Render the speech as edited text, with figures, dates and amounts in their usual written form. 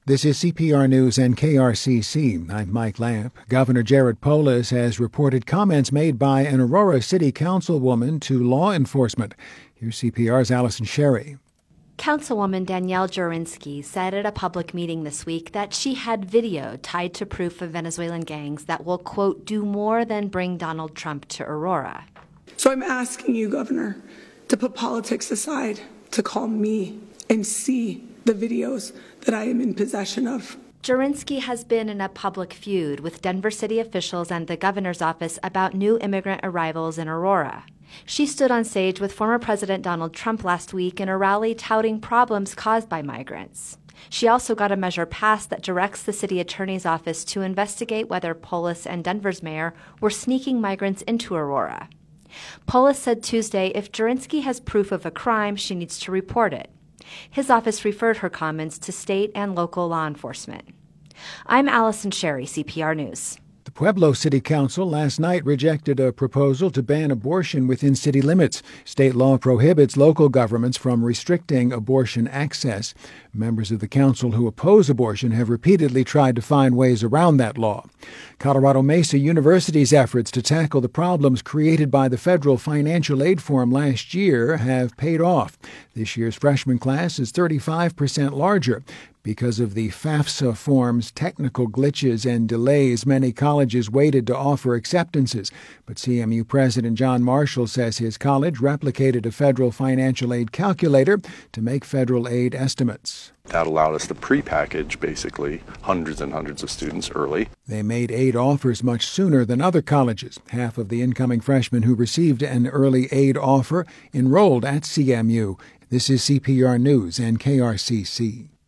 This is CPR News and KRCC. I'm Mike Lamp. Governor Jared Polis has reported comments made by an Aurora City Councilwoman to law enforcement. Here's CPR's Allison Sherry. Councilwoman Danielle Jurinski said at a public meeting this week that she had video tied to proof of Venezuelan gangs that will, quote, do more than bring Donald Trump to Aurora. So I'm asking you, Governor, to put politics aside, to call me and see the videos that I am in possession of. Jurinski has been in a public feud with Denver city officials and the governor's office about new immigrant arrivals in Aurora. She stood on stage with former President Donald Trump last week in a rally touting problems caused by migrants. She also got a measure passed that directs the city attorney's office to investigate whether Polis and Denver's mayor were sneaking migrants into Aurora. Polis said Tuesday if Jurinski has proof of a crime, she needs to report it. His office referred her comments to state and local law enforcement. I'm Allison Sherry, CPR News. The Pueblo City Council last night rejected a proposal to ban abortion within city limits. State law prohibits local governments from restricting abortion access. Members of the council who oppose abortion have repeatedly tried to find ways around that law. Colorado Mesa University's efforts to tackle the problems created by the federal financial aid form last year have paid off. This year's freshman class is 35% larger. Because of the FAFSA form's technical glitches and delays, many colleges waited to offer acceptances. But CMU President John Marshall says his college replicated a federal financial aid calculator to make federal aid estimates. That allowed us to pre-package, basically, hundreds and hundreds of students early. They made aid offers much sooner than other colleges. Half of the incoming freshmen who received an early aid offer enrolled at CMU. This is CPR News and KRCC.